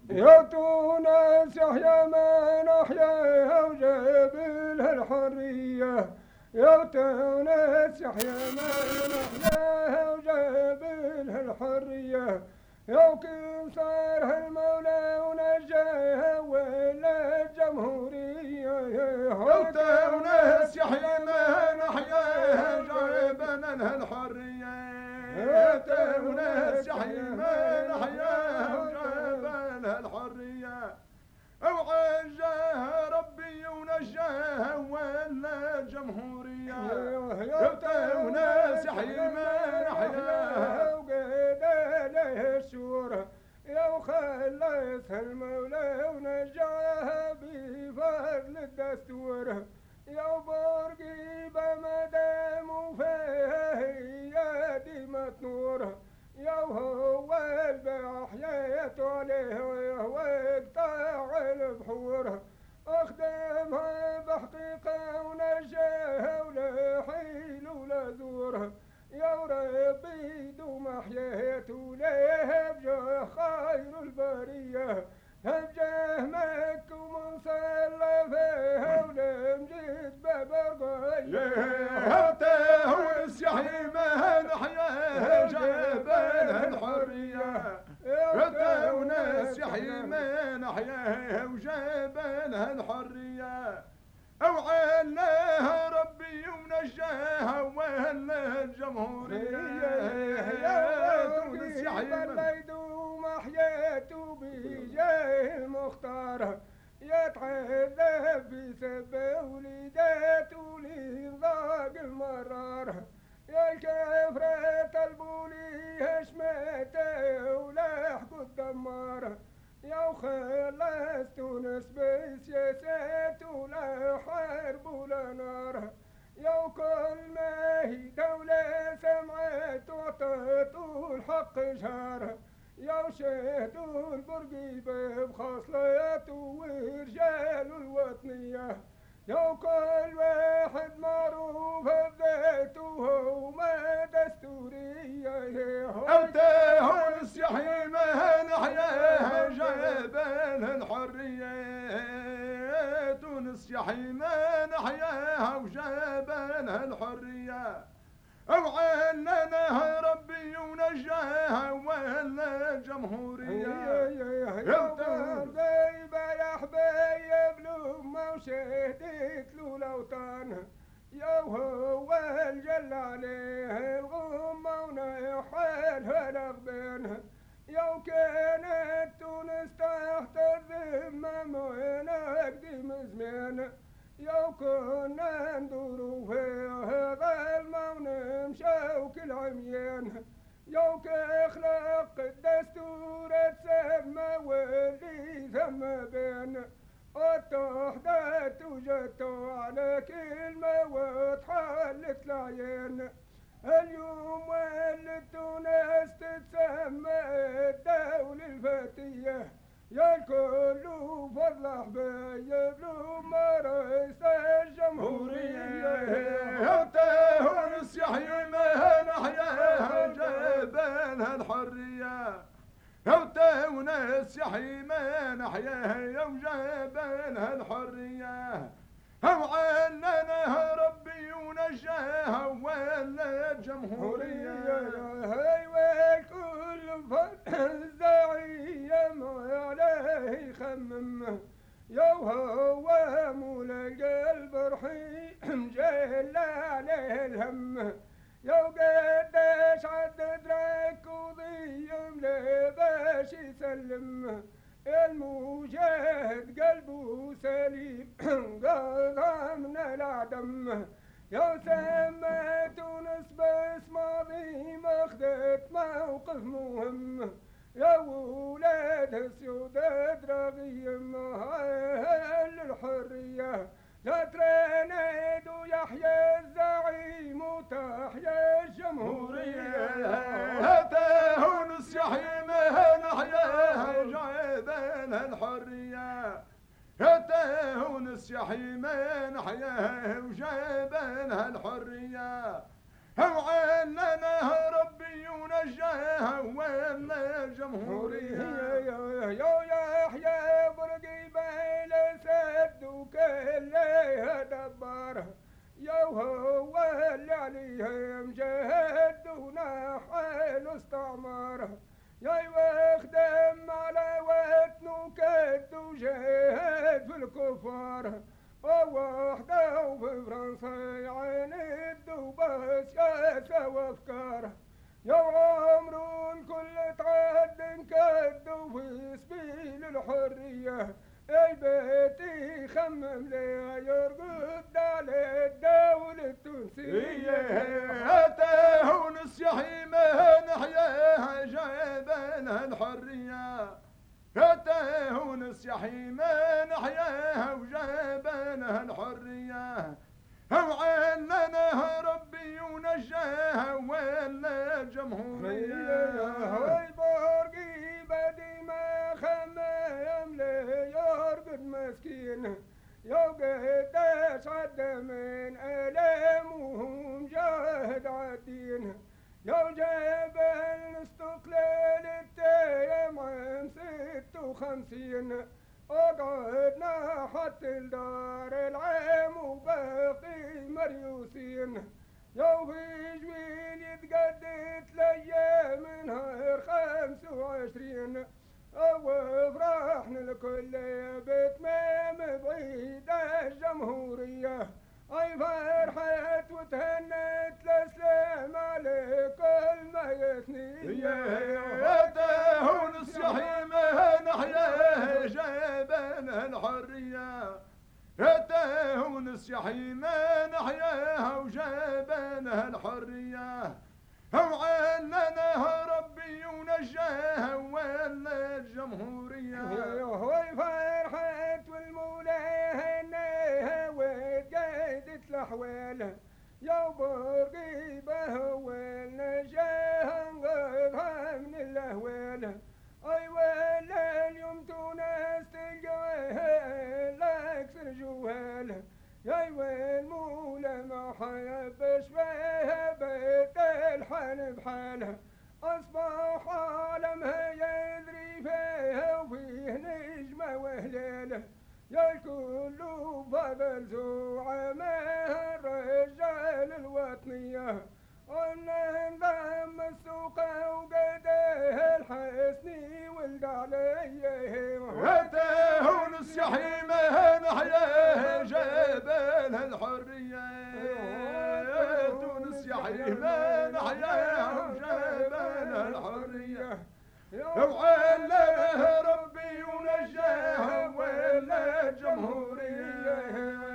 يا تونس يحيى من أحياها وجابلها الحرية، يا تونس يحيى من أحياها وجابلها الحرية، يا كيف صارها المولى ونجاها ولا الجمهورية، يا تونس يحيى من أحياها جابلها الحرية، يا تونس يحيى من أحياها وجابلها الحرية، وعجاها ربي ونجاها ولا الجمهورية، يا تونس يحيى من أحياها وقيد عليه الشورى، يا وخلصها المولى ونجاها بفضل الدستور، يا برقيبة مدام وفيها هي ديمة نور، يا هو البحيات عليه وهو يقطع البحور، اخدمها بحقيقة ونجاها ولا حيل ولا زور، يا ربي دوم حياته وليه بجاه خير البرية، بجاه مكة ومصلى فيها ولمجد باب يا تونس يحيى من أحياها جابلها الحرية، يا تونس يحيى من أحياها وجابلها الحرية، وعلاها ربي ونجاها ولا الجمهورية، يا تونس يحيى من يدوم حياته بجاه المختار، يتعذب بسبب وليداته لضاق المرار، يا الكفرة البولي هشمته ولحق الدمار، يا وخلص تونس بسياسات ولا حرب ولا نار، يا وكل ما هي دولة سمعت وعطت الحق جار، يا وشهدوا البرقيبة بخصلته ورجال الوطنية، يا وكل واحد معروف بذاته وما دستورية، أنت تونس يحيى من أحياها جابلها الحرية، تونس يحيى من أحياها وجابلها الحرية، وعلنها ربي ونجاها ولا الجمهورية، يا غيبة يا حبايب لما وشهدت له الأوطان، يا هو الجل عليه الغمة ونحالها الأغبان، يا كانت تونس تحت الذمة ونقدم زمان، يا كنا ندورو فيها ظلمة ونمشاو كل عميان، يا كيخلق الدستور تسمى واللي ثم بين، اتحدت وجدتوا على كلمة وتحلت العين، اليوم ولد تونس تتسمى الدولة الفتية، يا الكل فضل حبايب لما رئيس الجمهورية، يا تونس يحيى من أحياها جابلها الحرية، يا تونس يحيى من أحياها وجابلها الحرية، وعلنها ربي ونجاها ولا الجمهورية، هاي كل فضل زعيم عليه يخمم، يا هو مولا القلب رحيم جل عليه الهم، يا قداش عدد راك وضيم له باش يسلم، المجاهد قلبه سليم قضى من العدم، يا سما تونس بس ماضي ما اخذت موقف مهم، يا ولاد السوداد رغيم اهل الحريه، لا ترند ويحيى الزعيم وتحيا الجمهوريه، يا تونس يحيى من أحياها جابلها الحرية، يا تونس يحيى من أحياها وجابلها الحرية، وعلنها ربي ونجاها ولا الجمهورية، يا اللي دبره يا هو اللي عليهم جهد ونحل استعماره يا يخدم على وطن وكد وجهد في الكفار ووحده وفي فرنسا يعاند وبس ياسى وافكاره يا عمرو الكل تعد انكد وفي سبيل الحريه اي بيتي خمم لي يرقد على الدولة التونسية هاتاه نصيحي ما نحياها جايبنا الحرية هاتاه نصيحي ما نحياها وجايبنا الحرية وعلنا ربي ونجاها ولا الجمهورية برقي بدي ما خمم لي يرقد مسكين يا قداش عد من ألامهم جاهد عالدين يا جبل استقلال التيم عام 56 قعدنا حتى الدار العام وباقي مريوسين يا في جويل يتقدت ليا من نهار 25 وفرحنا الكل بتمام بعيد الجمهورية اي فرحت وتهنت لسلام على كل ما يثني يا تونس يا حيمة نحياه جايبنا الحرية يا تونس يا حيمة نحياها وجايبنا الحرية وعلنا ربي ونجاها ولا الجمهورية وهي فرحت والمولى هناها وتقيدت الأحوال يا برقيبة والنجاها نقذها من الأهوال أي ولا اليوم تونس تلقاها لا يكسر جوال يا المولى ما حيبش بها بيت الحال بحالها أصبح عالمها يدري فيها وفيه نجمة وهلالة يا الكل فضل زعماء الرجال الوطنية قلنا نضم السوق وقداه الحسني ولد عليه هاتاه نص يحيمه نحياه جبل الحرية تونس يحيمه نحياه جبل الحرية وعلمه ربي ونجاه ولا الجمهورية